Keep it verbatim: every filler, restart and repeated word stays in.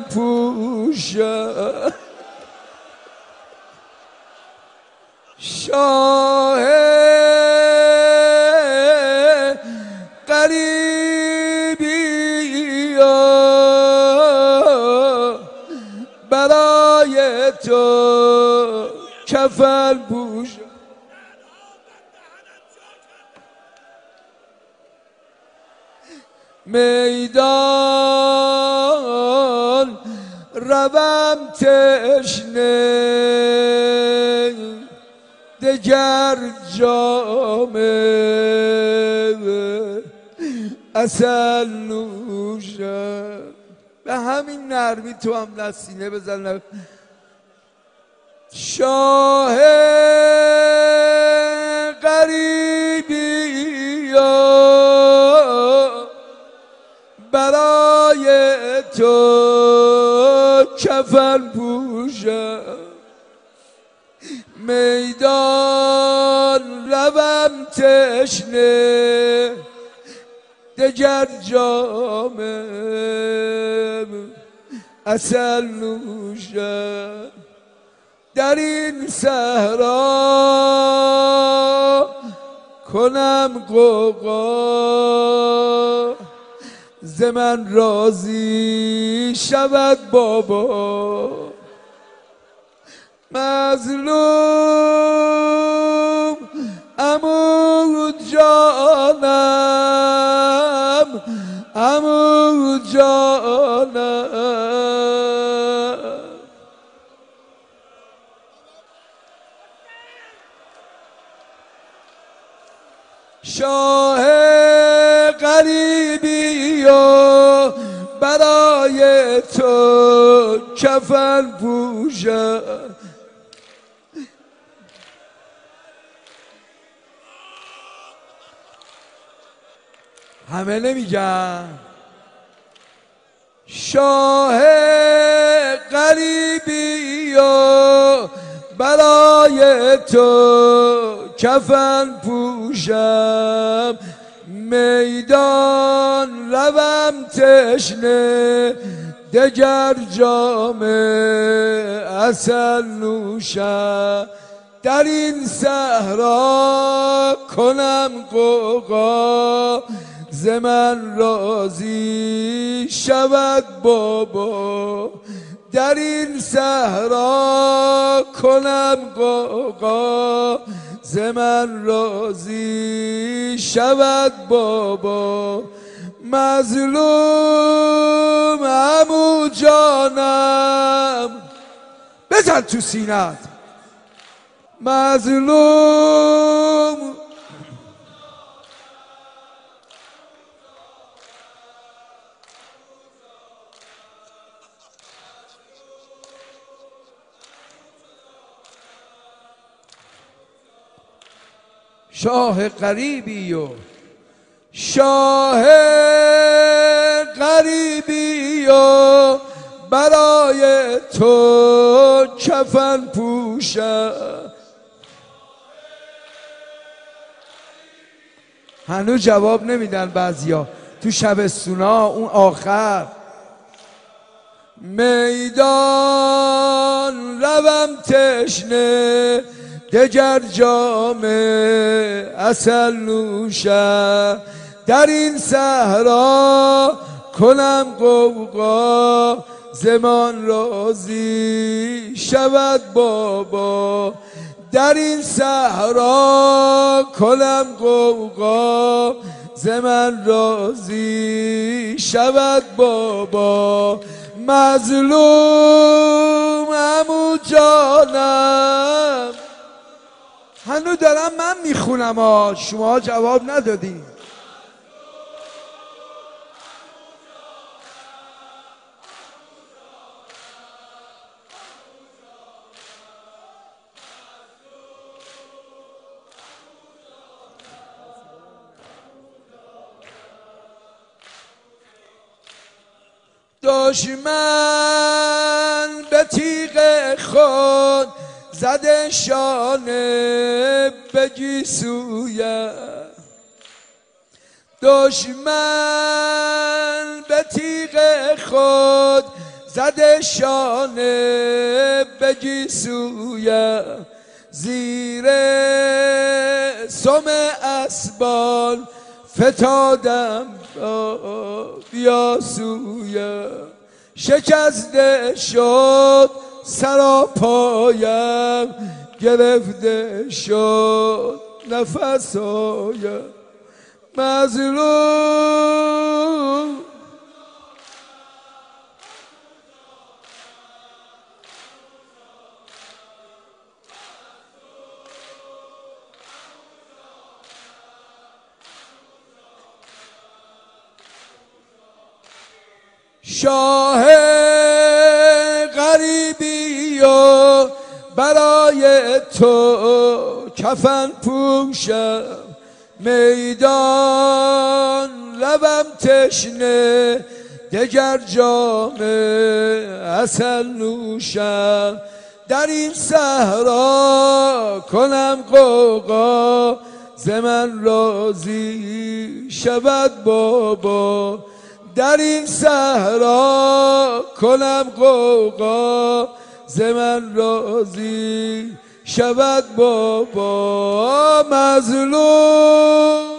پوشم شاه غریبی برای تو کفن پوشم میدان روم تشنه دگر جام عسل نوشم. به همین نرمی تو هم نسینه بزن. شاه غریبی برای تو کفن پوشم میدان روم تشنه دگر جام عسل نوشم در این صحرا کنم غوغا ز من راضی شود بابا مظلوم عمو جانم عمو جانم شاه غریبی و برای تو کفن پوشم همه نمیگن شاه غریبی و برای تو کفن پوشم میدان روم تشنه دگر جام عسل نوشم در این صحرا کنم غوغا ز من راضی شود بابا در این صحرا کنم غوغا ز من راضی شود بابا مظلوم عمو جانم بزن تو سینت مظلوم شاه غریبی و شاه غریبی و برای تو کفن پوشم هنوز جواب نمیدن بعضیا تو شبستونا اون آخر میدان روم تشنه دگر جام عسل نوشم در این صحرا کنم غوغا ز من راضی شود بابا در این صحرا کنم غوغا ز من راضی شود بابا مظلوم عمو جانم هنو دارم من میخونم ها شما جواب ندادین دشمن به تیغ خود زده شانه به گیسویم دشمن به تیغ خود زده شانه بگی سویم زیر سم اسبان فتادم بیا سویم شکسته شد سراپایم گرفته شد نفسایم مظلوم شاه غریبی و برای تو کفن پوشم میدان لبم تشنه دگر جام عسل نوشم در این صحرا کنم غوغا ز من راضی شود بابا در این صحرا کنم غوغا ز من راضی شود بابا مظلوم